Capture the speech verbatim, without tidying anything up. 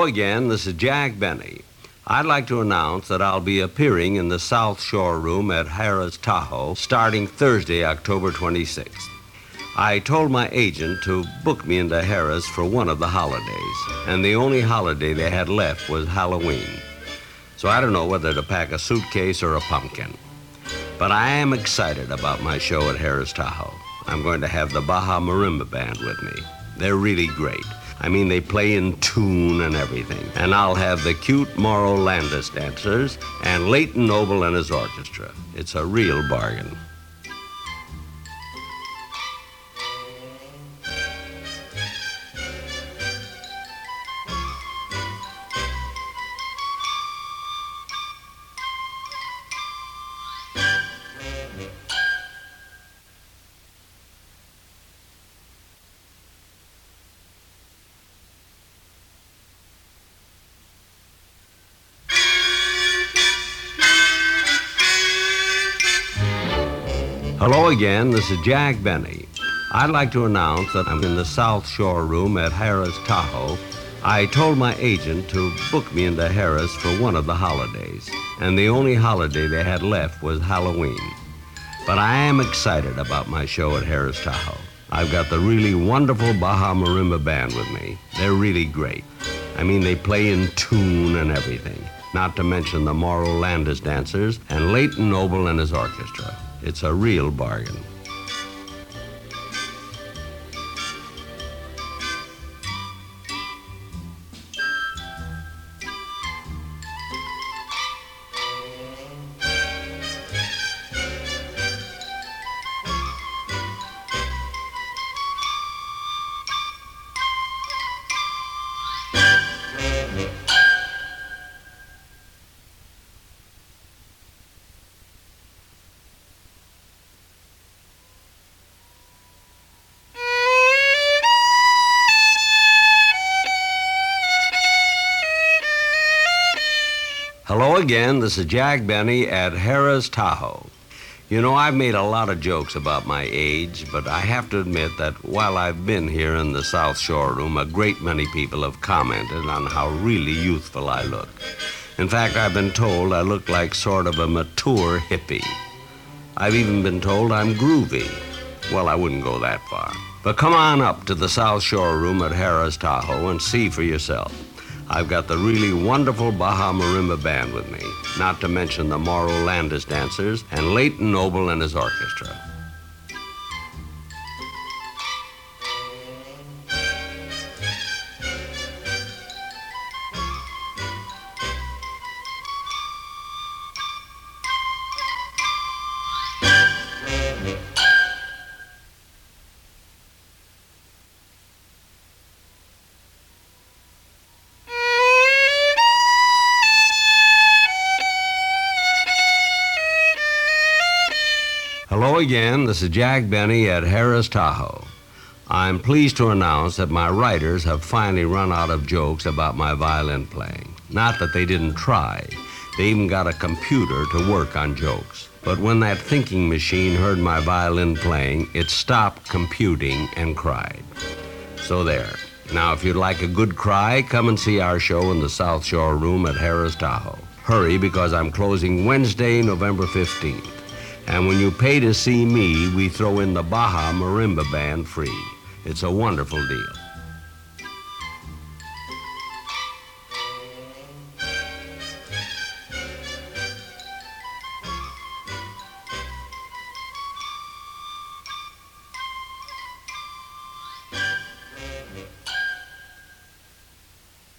Hello again, this is Jack Benny. I'd like to announce that I'll be appearing in the South Shore Room at Harrah's Tahoe starting Thursday, October twenty-sixth. I told my agent to book me into Harrah's for one of the holidays, and the only holiday they had left was Halloween. So I don't know whether to pack a suitcase or a pumpkin. But I am excited about my show at Harrah's Tahoe. I'm going to have the Baja Marimba Band with me. They're really great. I mean, they play in tune and everything. And I'll have the cute Morrow Landis dancers and Leighton Noble and his orchestra. It's a real bargain. Hello again, this is Jack Benny. I'd like to announce that I'm in the South Shore Room at Harrah's Tahoe. I told my agent to book me into Harrah's for one of the holidays, and the only holiday they had left was Halloween. But I am excited about my show at Harrah's Tahoe. I've got the really wonderful Baja Marimba Band with me. They're really great. I mean, they play in tune and everything, not to mention the Morrow Landis dancers and Leighton Noble and his orchestra. It's a real bargain. Hello again, this is Jack Benny at Harrah's Tahoe. You know, I've made a lot of jokes about my age, but I have to admit that while I've been here in the South Shore Room, a great many people have commented on how really youthful I look. In fact, I've been told I look like sort of a mature hippie. I've even been told I'm groovy. Well, I wouldn't go that far. But come on up to the South Shore Room at Harrah's Tahoe and see for yourself. I've got the really wonderful Baja Marimba Band with me, not to mention the Morrow Landis dancers and Leighton Noble and his orchestra. Hello again, this is Jack Benny at Harrah's Tahoe. I'm pleased to announce that my writers have finally run out of jokes about my violin playing. Not that they didn't try. They even got a computer to work on jokes. But when that thinking machine heard my violin playing, it stopped computing and cried. So there. Now, if you'd like a good cry, come and see our show in the South Shore Room at Harrah's Tahoe. Hurry, because I'm closing Wednesday, November fifteenth. And when you pay to see me, we throw in the Baja Marimba Band free. It's a wonderful deal.